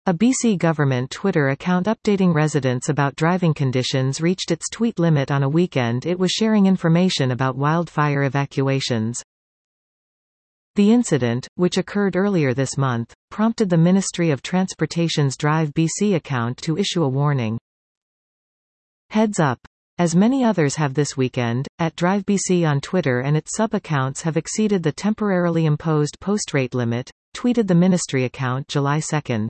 A BC government Twitter account updating residents about driving conditions reached its tweet limit on a weekend it was sharing information about wildfire evacuations. The incident, which occurred earlier this month, prompted the Ministry of Transportation's Drive BC account to issue a warning. Heads up! As many others have this weekend, @Drive BC on Twitter and its sub-accounts have exceeded the temporarily imposed post rate limit, tweeted the ministry account July 2.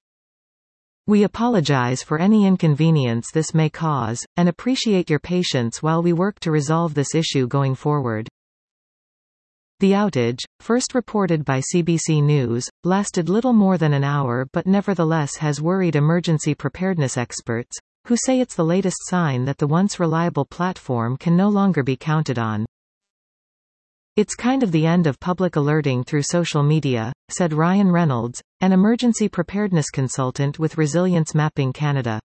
We apologize for any inconvenience this may cause, and appreciate your patience while we work to resolve this issue going forward. The outage, first reported by CBC News, lasted little more than an hour but nevertheless has worried emergency preparedness experts, who say it's the latest sign that the once reliable platform can no longer be counted on. It's kind of the end of public alerting through social media, said Ryan Reynolds, an emergency preparedness consultant with Resilience Mapping Canada.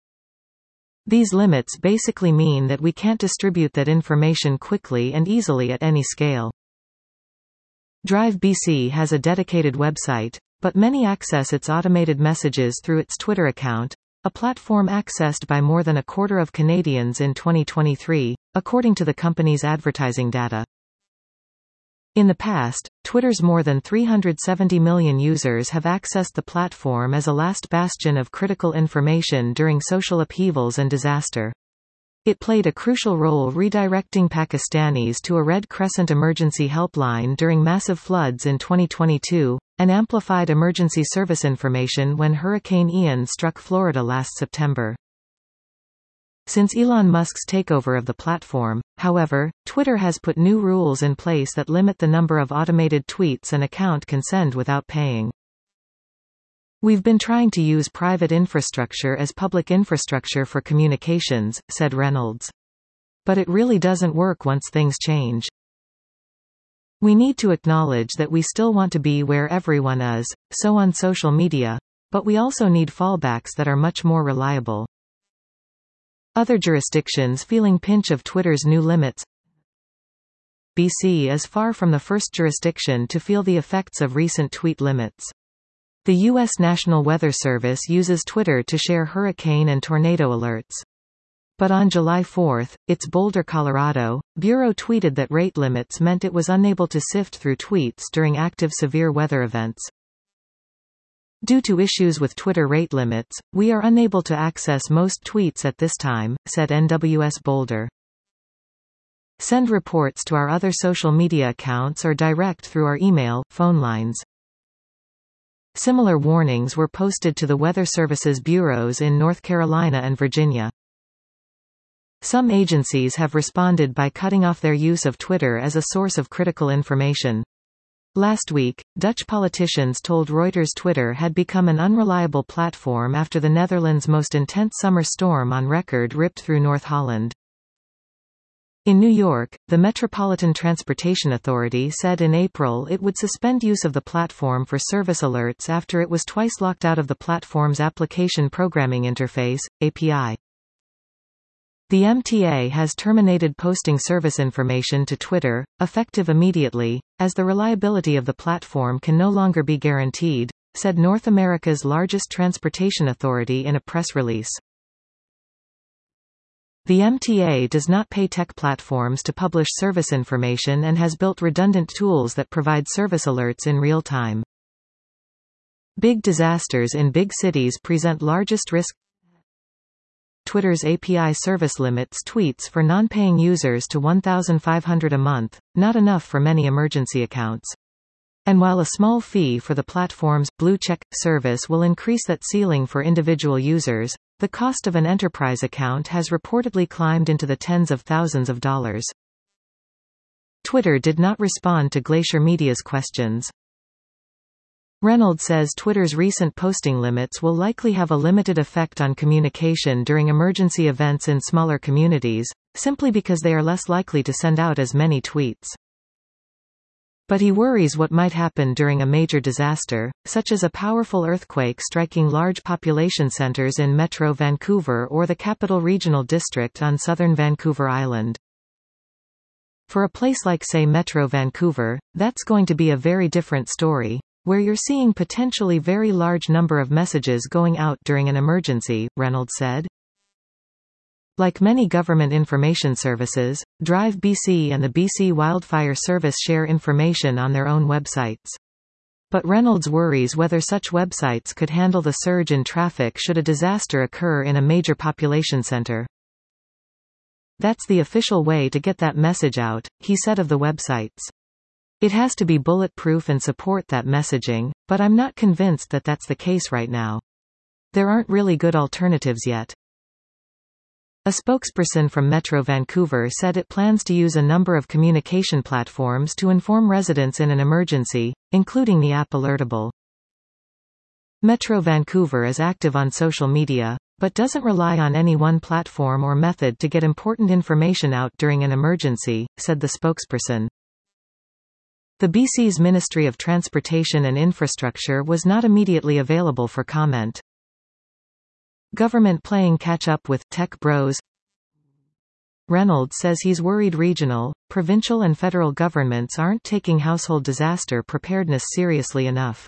These limits basically mean that we can't distribute that information quickly and easily at any scale. Drive BC has a dedicated website, but many access its automated messages through its Twitter account, a platform accessed by more than a quarter of Canadians in 2023, according to the company's advertising data. In the past, Twitter's more than 370 million users have accessed the platform as a last bastion of critical information during social upheavals and disaster. It played a crucial role redirecting Pakistanis to a Red Crescent emergency helpline during massive floods in 2022, and amplified emergency service information when Hurricane Ian struck Florida last September. Since Elon Musk's takeover of the platform, however, Twitter has put new rules in place that limit the number of automated tweets an account can send without paying. We've been trying to use private infrastructure as public infrastructure for communications, said Reynolds. But it really doesn't work once things change. We need to acknowledge that we still want to be where everyone is, so on social media, but we also need fallbacks that are much more reliable. Other jurisdictions feeling pinch of Twitter's new limits. BC is far from the first jurisdiction to feel the effects of recent tweet limits. The U.S. National Weather Service uses Twitter to share hurricane and tornado alerts. But on July 4, its Boulder, Colorado, bureau tweeted that rate limits meant it was unable to sift through tweets during active severe weather events. Due to issues with Twitter rate limits, we are unable to access most tweets at this time, said NWS Boulder. Send reports to our other social media accounts or direct through our email, phone lines. Similar warnings were posted to the Weather Service's bureaus in North Carolina and Virginia. Some agencies have responded by cutting off their use of Twitter as a source of critical information. Last week, Dutch politicians told Reuters Twitter had become an unreliable platform after the Netherlands' most intense summer storm on record ripped through North Holland. In New York, the Metropolitan Transportation Authority said in April it would suspend use of the platform for service alerts after it was twice locked out of the platform's Application Programming Interface, API. The MTA has terminated posting service information to Twitter, effective immediately, as the reliability of the platform can no longer be guaranteed, said North America's largest transportation authority in a press release. The MTA does not pay tech platforms to publish service information and has built redundant tools that provide service alerts in real time. Big disasters in big cities present largest risk. Twitter's API service limits tweets for non-paying users to 1,500 a month, not enough for many emergency accounts. And while a small fee for the platform's blue check service will increase that ceiling for individual users, the cost of an enterprise account has reportedly climbed into the tens of thousands of dollars. Twitter did not respond to Glacier Media's questions. Reynolds says Twitter's recent posting limits will likely have a limited effect on communication during emergency events in smaller communities, simply because they are less likely to send out as many tweets. But he worries what might happen during a major disaster, such as a powerful earthquake striking large population centers in Metro Vancouver or the Capital Regional District on southern Vancouver Island. For a place like, say, Metro Vancouver, that's going to be a very different story. where you're seeing potentially very large number of messages going out during an emergency, Reynolds said. Like many government information services, Drive BC and the BC Wildfire Service share information on their own websites. But Reynolds worries whether such websites could handle the surge in traffic should a disaster occur in a major population center. That's the official way to get that message out, he said of the websites. It has to be bulletproof and support that messaging, but I'm not convinced that that's the case right now. There aren't really good alternatives yet. A spokesperson from Metro Vancouver said it plans to use a number of communication platforms to inform residents in an emergency, including the app Alertable. Metro Vancouver is active on social media, but doesn't rely on any one platform or method to get important information out during an emergency, said the spokesperson. The BC's Ministry of Transportation and Infrastructure was not immediately available for comment. Government playing catch-up with tech bros. Reynolds says he's worried regional, provincial and federal governments aren't taking household disaster preparedness seriously enough.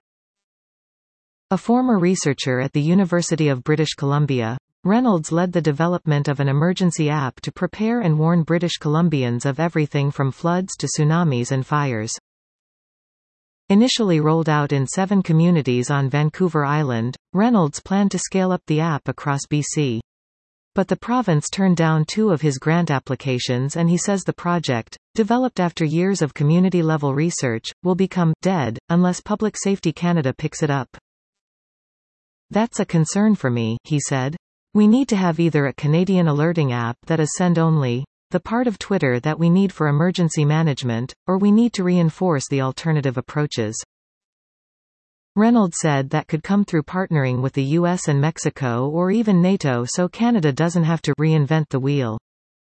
A former researcher at the University of British Columbia, Reynolds led the development of an emergency app to prepare and warn British Columbians of everything from floods to tsunamis and fires. Initially rolled out in 7 communities on Vancouver Island, Reynolds planned to scale up the app across BC. But the province turned down 2 of his grant applications, and he says the project, developed after years of community-level research, will become dead unless Public Safety Canada picks it up. That's a concern for me, he said. We need to have either a Canadian alerting app that is send-only, the part of Twitter that we need for emergency management, or we need to reinforce the alternative approaches. Reynolds said that could come through partnering with the US and Mexico or even NATO so Canada doesn't have to reinvent the wheel.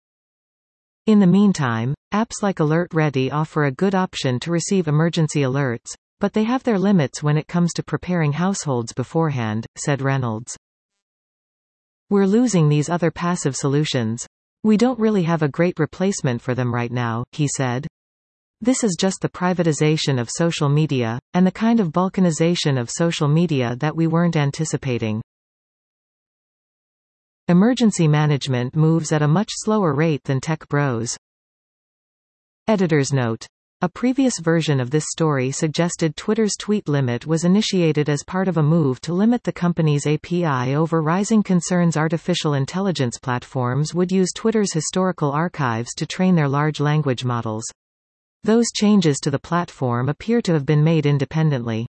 In the meantime, apps like Alert Ready offer a good option to receive emergency alerts, but they have their limits when it comes to preparing households beforehand, said Reynolds. We're losing these other passive solutions. We don't really have a great replacement for them right now, he said. This is just the privatization of social media, and the kind of balkanization of social media that we weren't anticipating. Emergency management moves at a much slower rate than tech bros. Editor's note. A previous version of this story suggested Twitter's tweet limit was initiated as part of a move to limit the company's API over rising concerns artificial intelligence platforms would use Twitter's historical archives to train their large language models. Those changes to the platform appear to have been made independently.